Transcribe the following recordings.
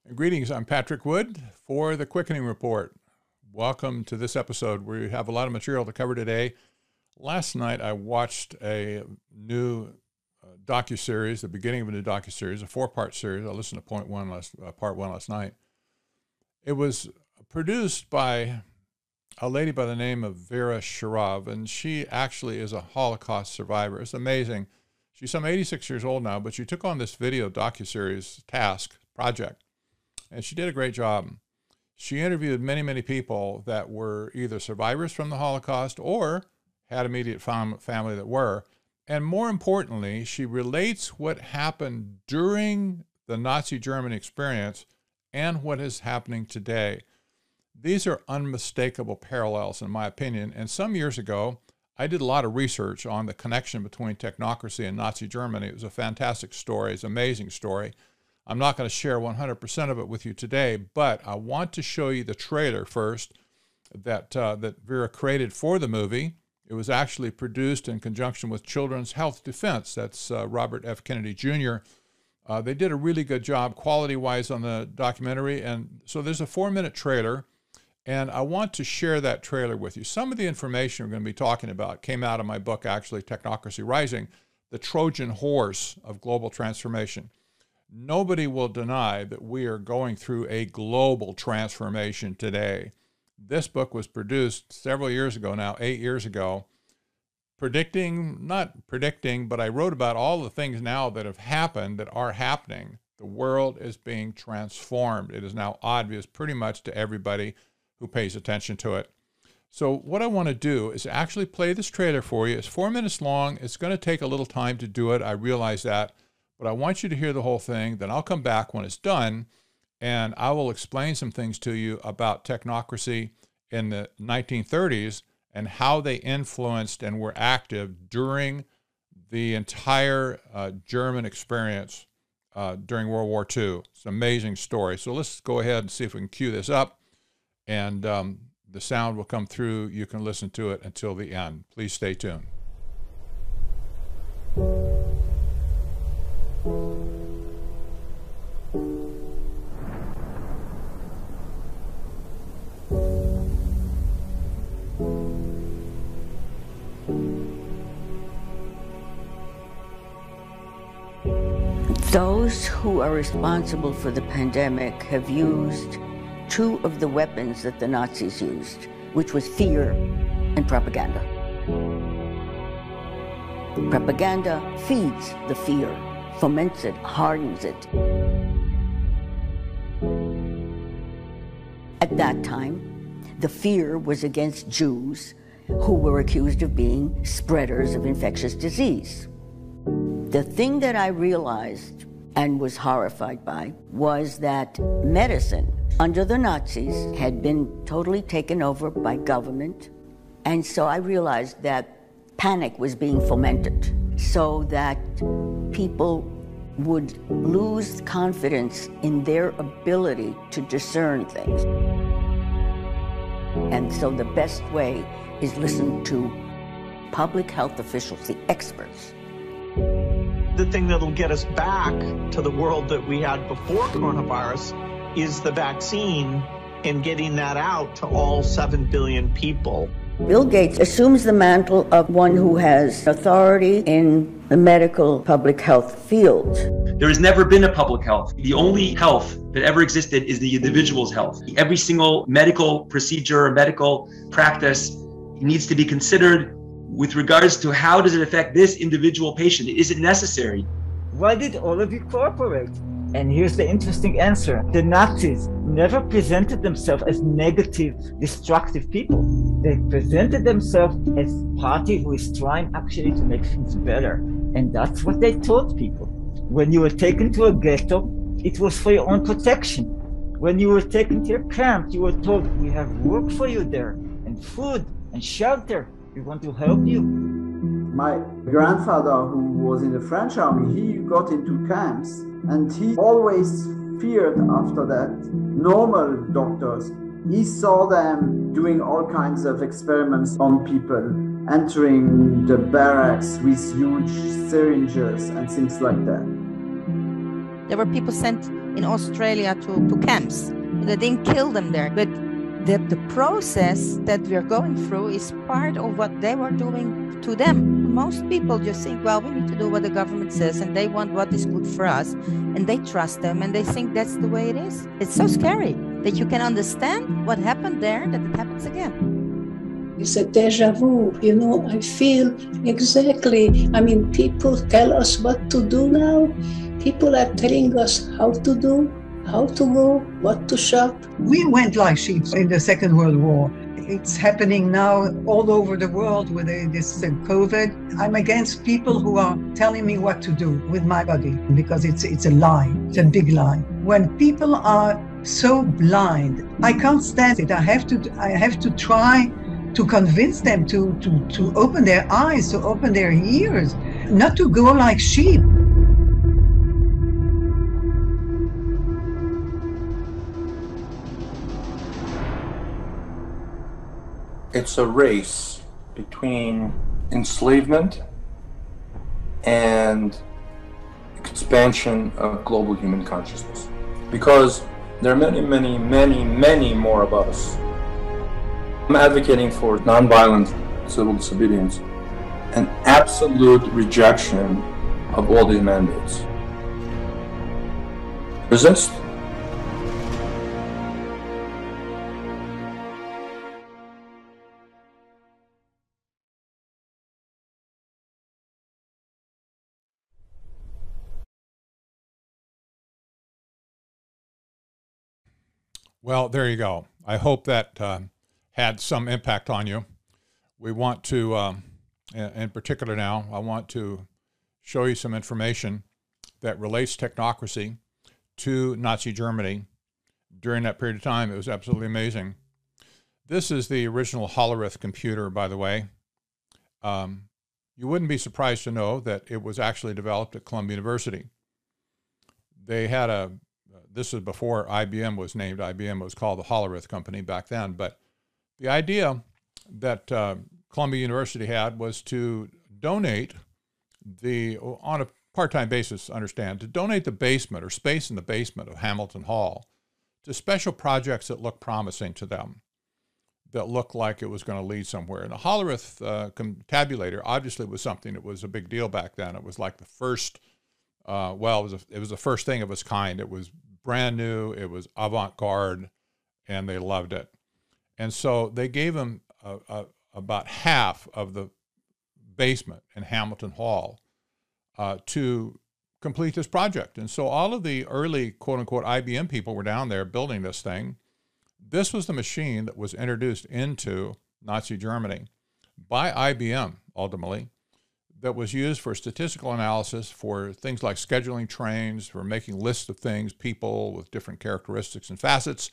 Greetings, I'm Patrick Wood for the Quickening Report. Welcome to this episode where we have a lot of material to cover today. Last night I watched a new docuseries, the beginning of a new docuseries, a four-part series. I listened to part one last night. It was produced by a lady by the name of Vera Sharav, and she actually is a Holocaust survivor. It's amazing. She's some 86 years old now, but she took on this video docuseries project, and she did a great job. She interviewed many people that were either survivors from the Holocaust or had immediate family that were. And more importantly, she relates what happened during the Nazi Germany experience and what is happening today. These are unmistakable parallels, in my opinion. And some years ago, I did a lot of research on the connection between technocracy and Nazi Germany. It was a fantastic story. It's an amazing story. I'm not going to share 100% of it with you today, but I want to show you the trailer first that Vera created for the movie. It was actually produced in conjunction with Children's Health Defense. That's Robert F. Kennedy Jr. They did a really good job quality-wise on the documentary, and so there's a 4-minute trailer, and I want to share that trailer with you. Some of the information we're going to be talking about came out of my book, actually, Technocracy Rising, the Trojan Horse of Global Transformation. Nobody will deny that we are going through a global transformation today. This book was produced several years ago now, 8 years ago, not predicting, but I wrote about all the things now that have happened, that are happening. The world is being transformed. It is now obvious pretty much to everybody who pays attention to it. So what I want to do is actually play this trailer for you. It's 4 minutes long. It's going to take a little time to do it. I realize that. But I want you to hear the whole thing. Then I'll come back when it's done, and I will explain some things to you about technocracy in the 1930s and how they influenced and were active during the entire German experience during World War II. It's an amazing story. So let's go ahead and see if we can cue this up, and the sound will come through. You can listen to it until the end. Please stay tuned. Those who are responsible for the pandemic have used two of the weapons that the Nazis used, which was fear and propaganda. Propaganda feeds the fear, foments it, hardens it. At that time, the fear was against Jews who were accused of being spreaders of infectious disease. The thing that I realized and was horrified by was that medicine under the Nazis had been totally taken over by government. And so I realized that panic was being fomented so that people would lose confidence in their ability to discern things. And so the best way is listen to public health officials, the experts. The thing that'll get us back to the world that we had before coronavirus is the vaccine and getting that out to all 7 billion people. Bill Gates assumes the mantle of one who has authority in the medical public health field. There has never been a public health. The only health that ever existed is the individual's health. Every single medical procedure or medical practice needs to be considered with regards to how does it affect this individual patient? Is it necessary? Why did all of you cooperate? And here's the interesting answer. The Nazis never presented themselves as negative, destructive people. They presented themselves as a party who is trying actually to make things better. And that's what they taught people. When you were taken to a ghetto, it was for your own protection. When you were taken to your camp, you were told, we have work for you there, and food, and shelter. We want to help you. My grandfather, who was in the French army, he got into camps, and he always feared after that normal doctors. He saw them doing all kinds of experiments on people, entering the barracks with huge syringes and things like that. There were people sent in Australia to camps. They didn't kill them there, but the process that we're going through is part of what they were doing to them. Most people just think, well, we need to do what the government says, and they want what is good for us, and they trust them, and they think that's the way it is. It's so scary that you can understand what happened there, that it happens again. It's a deja vu, I feel exactly. People tell us what to do now. People are telling us how to do, how to go, what to shop. We went like sheep in the Second World War. It's happening now all over the world with this COVID. I'm against people who are telling me what to do with my body, because it's a lie. It's a big lie. When people are so blind, I can't stand it. I have to try to convince them to open their eyes, to open their ears, not to go like sheep. It's a race between enslavement and expansion of global human consciousness. Because there are many, many, many, many more of us. I'm advocating for nonviolent civil disobedience and absolute rejection of all these mandates. Resist. Well, there you go. I hope that had some impact on you. We want to, in particular now, I want to show you some information that relates technocracy to Nazi Germany during that period of time. It was absolutely amazing. This is the original Hollerith computer, by the way. You wouldn't be surprised to know that it was actually developed at Columbia University. They had this is before IBM was named IBM. It was called the Hollerith Company back then. But the idea that Columbia University had was to donate on a part-time basis, to donate the basement or space in the basement of Hamilton Hall to special projects that looked promising to them, that looked like it was going to lead somewhere. And the Hollerith tabulator obviously was something that was a big deal back then. It was like the first, it was the first thing of its kind. It was brand new, it was avant-garde, and they loved it. And so they gave him about half of the basement in Hamilton Hall to complete this project. And so all of the early quote-unquote IBM people were down there building this thing. This was the machine that was introduced into Nazi Germany by IBM, ultimately, that was used for statistical analysis, for things like scheduling trains, for making lists of things, people with different characteristics and facets.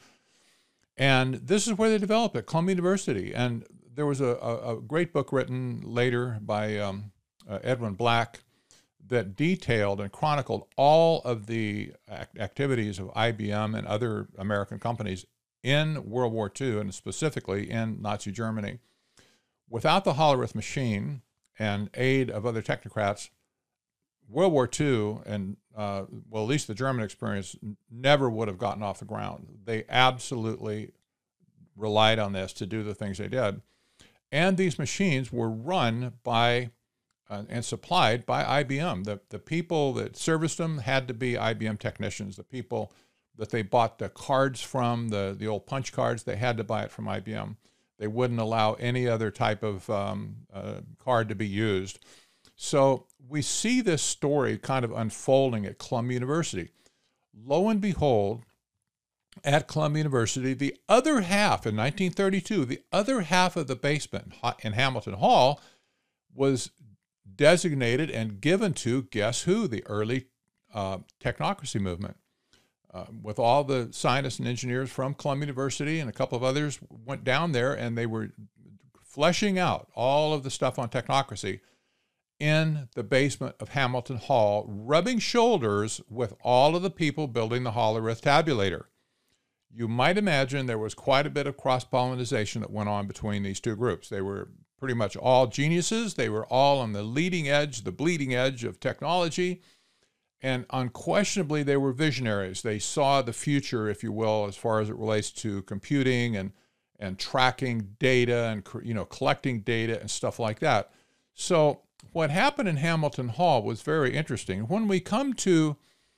And this is where they developed it, Columbia University. And there was a great book written later by Edwin Black that detailed and chronicled all of the activities of IBM and other American companies in World War II, and specifically in Nazi Germany. Without the Hollerith machine and aid of other technocrats, World War II and, at least the German experience, never would have gotten off the ground. They absolutely relied on this to do the things they did. And these machines were run by and supplied by IBM. The people that serviced them had to be IBM technicians. The people that they bought the cards from, the old punch cards, they had to buy it from IBM. They wouldn't allow any other type of card to be used. So we see this story kind of unfolding at Columbia University. Lo and behold, at Columbia University, the other half, in 1932, the other half of the basement in Hamilton Hall was designated and given to, guess who, the early technocracy movement. With all the scientists and engineers from Columbia University and a couple of others went down there, and they were fleshing out all of the stuff on technocracy in the basement of Hamilton Hall, rubbing shoulders with all of the people building the Hollerith tabulator. You might imagine there was quite a bit of cross-pollination that went on between these two groups. They were pretty much all geniuses. They were all on the leading edge, the bleeding edge of technology. And unquestionably, they were visionaries. They saw the future, if you will, as far as it relates to computing and tracking data and, you know, collecting data and stuff like that. So what happened in Hamilton Hall was very interesting. When we come to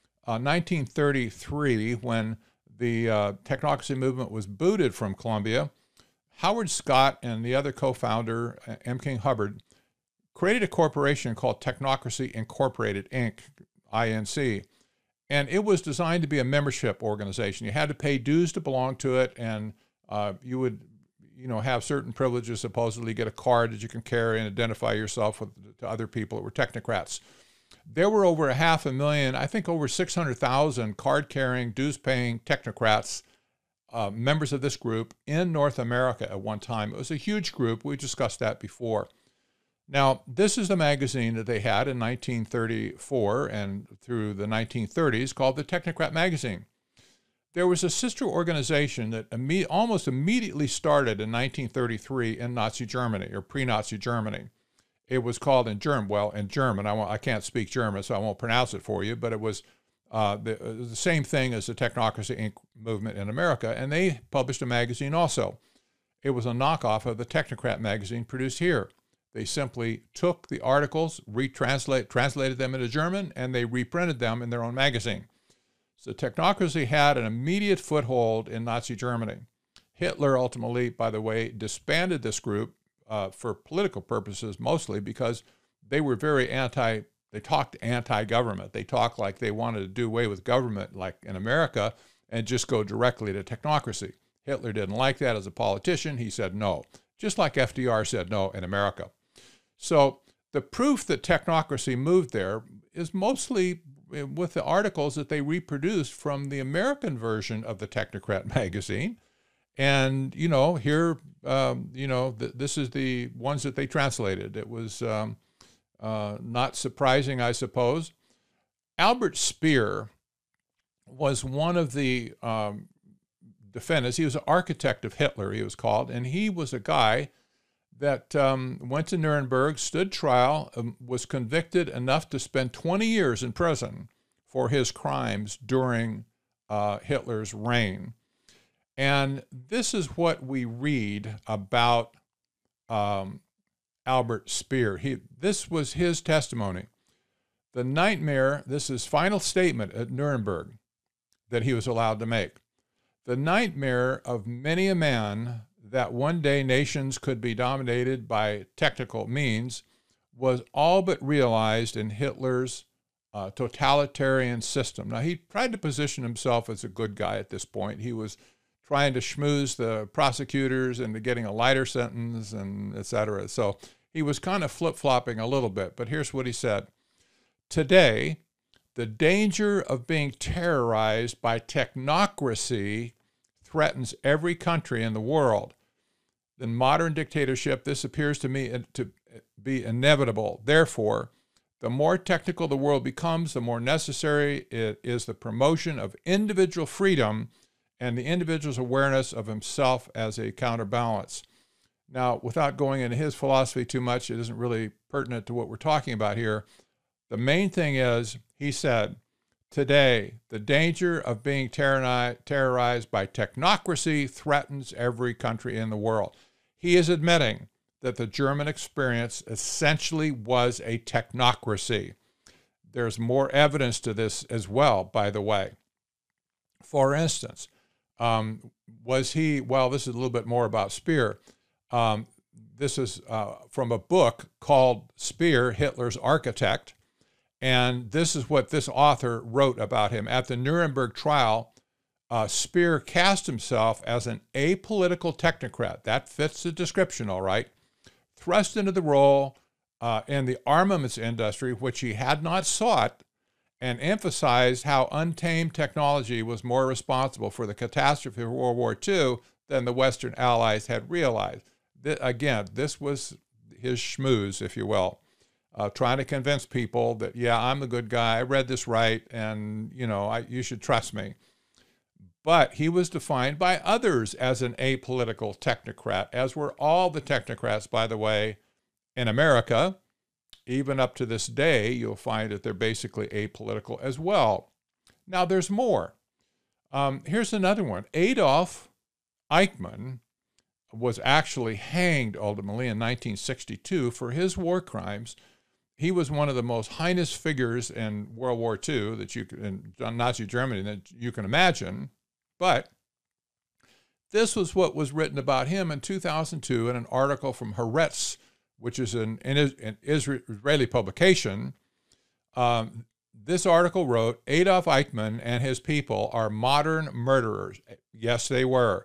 1933, when the technocracy movement was booted from Columbia, Howard Scott and the other co-founder, M. King Hubbard, created a corporation called Technocracy Incorporated, Inc., INC. And it was designed to be a membership organization. You had to pay dues to belong to it, and you would, you know, have certain privileges, supposedly get a card that you can carry and identify yourself with to other people that were technocrats. There were over 500,000, I think over 600,000 card-carrying, dues-paying technocrats, members of this group in North America at one time. It was a huge group. We discussed that before. Now, this is the magazine that they had in 1934 and through the 1930s called the Technocrat Magazine. There was a sister organization that almost immediately started in 1933 in Nazi Germany, or pre-Nazi Germany. It was called in German. I can't speak German, so I won't pronounce it for you, but it was the same thing as the Technocracy Inc. movement in America, and they published a magazine also. It was a knockoff of the Technocrat magazine produced here. They simply took the articles, translated them into German, and they reprinted them in their own magazine. So Technocracy had an immediate foothold in Nazi Germany. Hitler ultimately, by the way, disbanded this group for political purposes mostly, because they were very they talked anti-government. They talked like they wanted to do away with government, like in America, and just go directly to technocracy. Hitler didn't like that as a politician. He said no, just like FDR said no in America. So the proof that technocracy moved there is mostly with the articles that they reproduced from the American version of the Technocrat magazine. And, you know, here, this is the ones that they translated. It was not surprising, I suppose. Albert Speer was one of the defendants. He was an architect of Hitler, he was called, and he was a guy that went to Nuremberg, stood trial, was convicted enough to spend 20 years in prison for his crimes during Hitler's reign. And this is what we read about Albert Speer. This was his testimony. The nightmare, this is final statement at Nuremberg that he was allowed to make. The nightmare of many a man that one day nations could be dominated by technical means was all but realized in Hitler's totalitarian system. Now, he tried to position himself as a good guy at this point. He was trying to schmooze the prosecutors into getting a lighter sentence and et cetera. So he was kind of flip-flopping a little bit, but here's what he said. Today, the danger of being terrorized by technocracy threatens every country in the world. In modern dictatorship, this appears to me to be inevitable. Therefore, the more technical the world becomes, the more necessary it is the promotion of individual freedom and the individual's awareness of himself as a counterbalance. Now, without going into his philosophy too much, it isn't really pertinent to what we're talking about here. The main thing is, he said, today, the danger of being terrorized by technocracy threatens every country in the world. He is admitting that the German experience essentially was a technocracy. There's more evidence to this as well, by the way. For instance, this is a little bit more about Speer. This is from a book called Speer, Hitler's Architect. And this is what this author wrote about him. At the Nuremberg trial, Speer cast himself as an apolitical technocrat. That fits the description, all right. Thrust into the role in the armaments industry, which he had not sought, and emphasized how untamed technology was more responsible for the catastrophe of World War II than the Western Allies had realized. Again, this was his schmooze, if you will. Trying to convince people that, yeah, I'm the good guy, I read this right, and, you should trust me. But he was defined by others as an apolitical technocrat, as were all the technocrats, by the way, in America, even up to this day, you'll find that they're basically apolitical as well. Now, there's more. Here's another one. Adolf Eichmann was actually hanged ultimately in 1962 for his war crimes. He was one of the most heinous figures in World War II that in Nazi Germany that you can imagine. But this was what was written about him in 2002 in an article from Haaretz, which is an Israeli publication. This article wrote, Adolf Eichmann and his people are modern murderers. Yes, they were.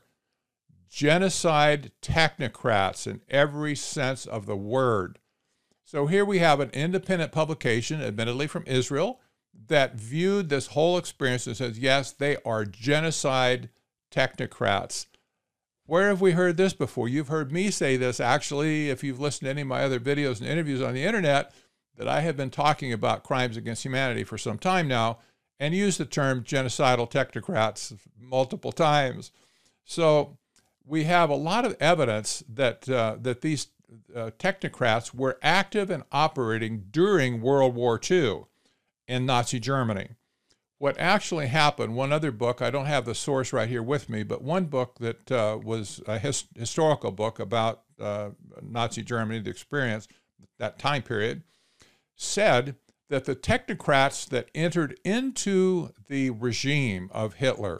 Genocide technocrats in every sense of the word. So here we have an independent publication, admittedly from Israel, that viewed this whole experience and says, yes, they are genocide technocrats. Where have we heard this before? You've heard me say this, actually, if you've listened to any of my other videos and interviews on the internet, that I have been talking about crimes against humanity for some time now and used the term genocidal technocrats multiple times. So we have a lot of evidence that these technocrats were active and operating during World War II in Nazi Germany. What actually happened, one other book, I don't have the source right here with me, but one book that was a historical book about Nazi Germany, the experience, that time period, said that the technocrats that entered into the regime of Hitler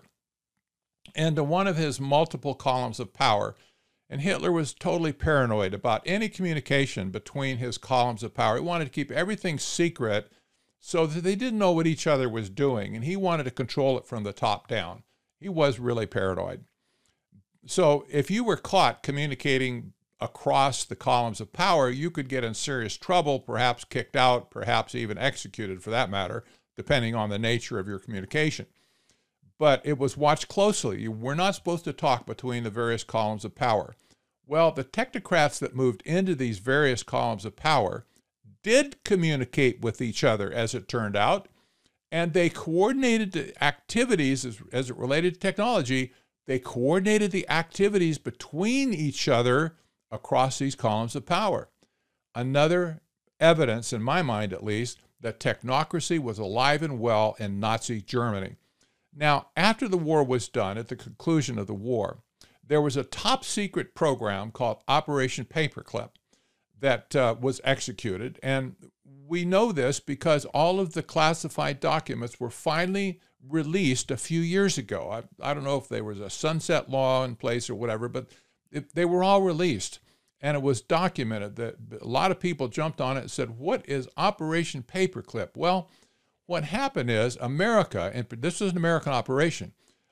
into one of his multiple columns of power, and Hitler was totally paranoid about any communication between his columns of power. He wanted to keep everything secret so that they didn't know what each other was doing, and he wanted to control it from the top down. He was really paranoid. So if you were caught communicating across the columns of power, you could get in serious trouble, perhaps kicked out, perhaps even executed for that matter, depending on the nature of your communication. But it was watched closely. You were not supposed to talk between the various columns of power. Well, the technocrats that moved into these various columns of power did communicate with each other, as it turned out, and they coordinated the activities as it related to technology. They coordinated the activities between each other across these columns of power. Another evidence, in my mind at least, that technocracy was alive and well in Nazi Germany. Now, after the war was done, at the conclusion of the war, there was a top secret program called Operation Paperclip that was executed. And we know this because all of the classified documents were finally released a few years ago. I don't know if there was a sunset law in place or whatever, but they were all released. And it was documented that a lot of people jumped on it and said, what is Operation Paperclip? Well, what happened is America, and this is an American operation,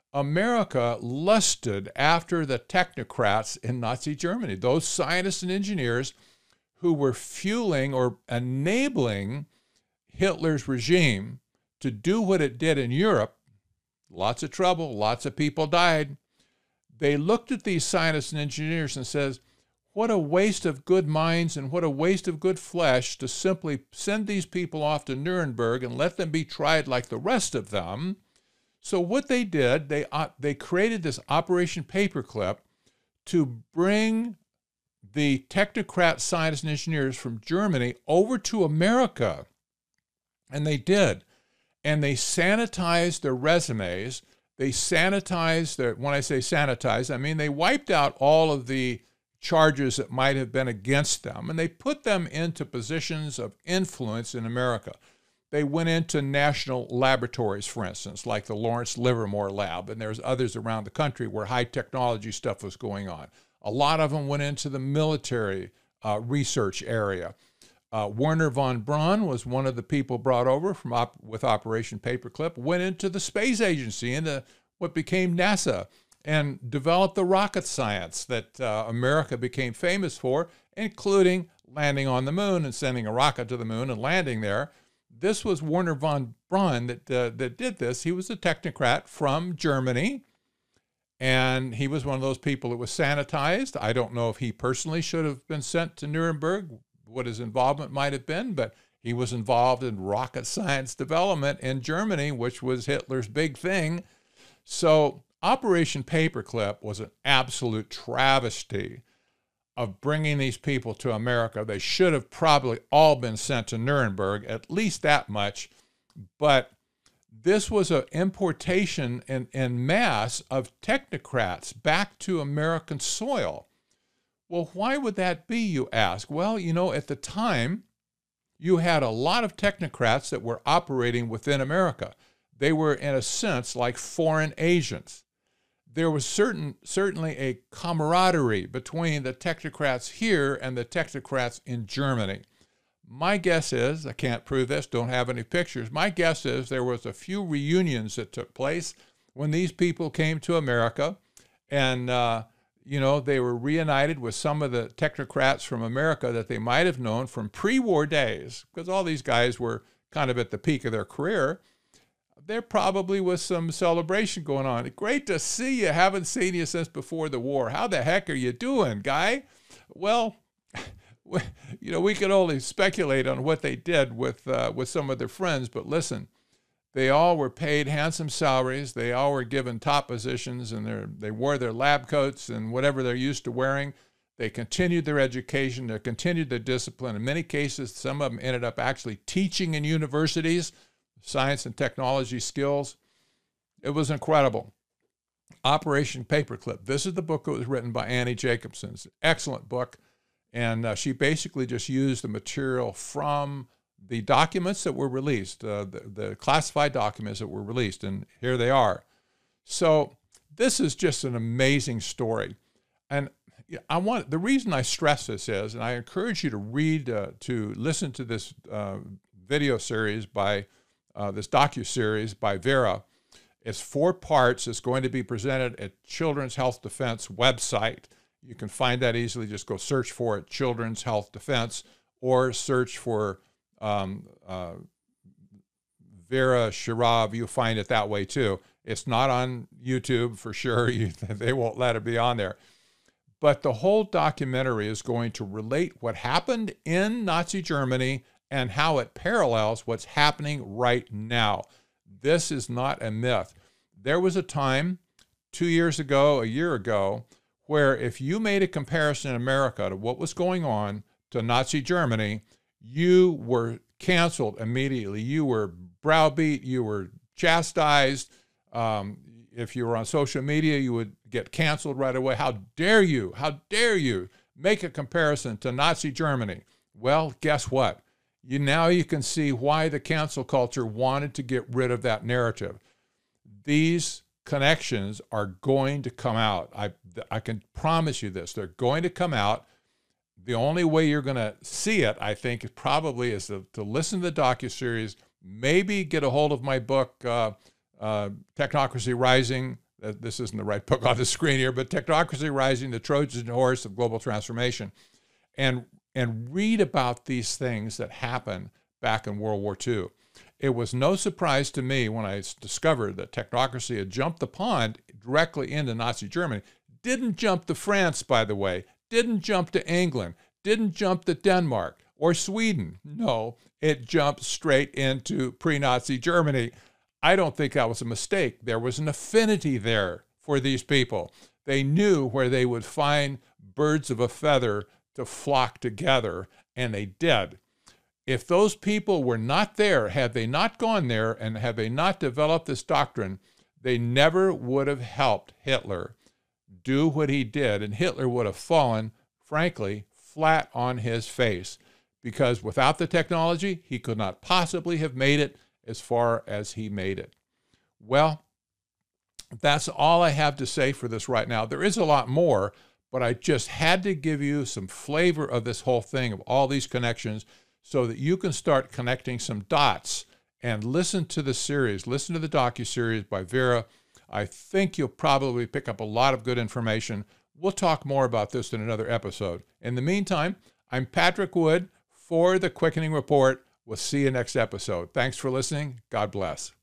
America lusted after the technocrats in Nazi Germany, those scientists and engineers who were fueling or enabling Hitler's regime to do what it did in Europe. Lots of trouble, lots of people died. They looked at these scientists and engineers and says, what a waste of good minds and what a waste of good flesh to simply send these people off to Nuremberg and let them be tried like the rest of them. So what they did, they created this Operation Paperclip to bring the technocrat scientists and engineers from Germany over to America. And they did. And they sanitized their resumes. They sanitized their, when I say sanitized, I mean they wiped out all of the charges that might have been against them, and they put them into positions of influence in America. They went into national laboratories, for instance, like the Lawrence Livermore Lab, and there's others around the country where high technology stuff was going on. A lot of them went into the military research area. Werner von Braun was one of the people brought over with Operation Paperclip, went into the space agency, into what became NASA, and developed the rocket science that America became famous for, including landing on the moon and sending a rocket to the moon and landing there. This was Werner von Braun that did this. He was a technocrat from Germany, and he was one of those people that was sanitized. I don't know if he personally should have been sent to Nuremberg, what his involvement might have been, but he was involved in rocket science development in Germany, which was Hitler's big thing. So Operation Paperclip was an absolute travesty. of bringing these people to America. They should have probably all been sent to Nuremberg, at least that much. But this was an importation en masse of technocrats back to American soil. Well, why would that be, you ask? Well, you know, at the time, you had a lot of technocrats that were operating within America. They were, in a sense, like foreign agents. There was certainly a camaraderie between the technocrats here and the technocrats in Germany. My guess is, I can't prove this, don't have any pictures, my guess is there was a few reunions that took place when these people came to America, and you know, they were reunited with some of the technocrats from America that they might have known from pre-war days, because all these guys were kind of at the peak of their career. There probably was some celebration going on. Great to see you. Haven't seen you since before the war. How the heck are you doing, guy? Well, you know, we could only speculate on what they did with some of their friends, but listen, they all were paid handsome salaries. They all were given top positions, and they wore their lab coats and whatever they're used to wearing. They continued their education. They continued their discipline. In many cases, some of them ended up actually teaching in universities, science and technology skills. It was incredible. Operation Paperclip. This is the book that was written by Annie Jacobsen. It's an excellent book. And she basically just used the material from the documents that were released, the classified documents that were released, and here they are. So this is just an amazing story. And the reason I stress this is, and I encourage you to read, to listen to this video series by, this docu-series by Vera. It's 4 parts. It's going to be presented at Children's Health Defense website. You can find that easily. Just go search for it, Children's Health Defense, or search for Vera Sharav. You'll find it that way too. It's not on YouTube for sure. They won't let it be on there. But the whole documentary is going to relate what happened in Nazi Germany and how it parallels what's happening right now. This is not a myth. There was a time 2 years ago, a year ago, where if you made a comparison in America to what was going on to Nazi Germany, you were canceled immediately. You were browbeat, you were chastised. If you were on social media, you would get canceled right away. How dare you? How dare you make a comparison to Nazi Germany? Well, guess what? Now you can see why the cancel culture wanted to get rid of that narrative. These connections are going to come out. I can promise you this. They're going to come out. The only way you're going to see it, I think, is to listen to the docuseries, maybe get a hold of my book, Technocracy Rising. This isn't the right book on the screen here, but Technocracy Rising, the Trojan Horse of Global Transformation, and read about these things that happened back in World War II. It was no surprise to me when I discovered that technocracy had jumped the pond directly into Nazi Germany. Didn't jump to France, by the way. Didn't jump to England. Didn't jump to Denmark or Sweden. No, it jumped straight into pre-Nazi Germany. I don't think that was a mistake. There was an affinity there for these people. They knew where they would find birds of a feather to flock together, and they did. If those people were not there, had they not gone there, and had they not developed this doctrine, they never would have helped Hitler do what he did, and Hitler would have fallen, frankly, flat on his face, because without the technology, he could not possibly have made it as far as he made it. Well, that's all I have to say for this right now. There is a lot more, but I just had to give you some flavor of this whole thing, of all these connections, so that you can start connecting some dots and listen to the series, listen to the docuseries by Vera. I think you'll probably pick up a lot of good information. We'll talk more about this in another episode. In the meantime, I'm Patrick Wood for the Quickening Report. We'll see you next episode. Thanks for listening. God bless.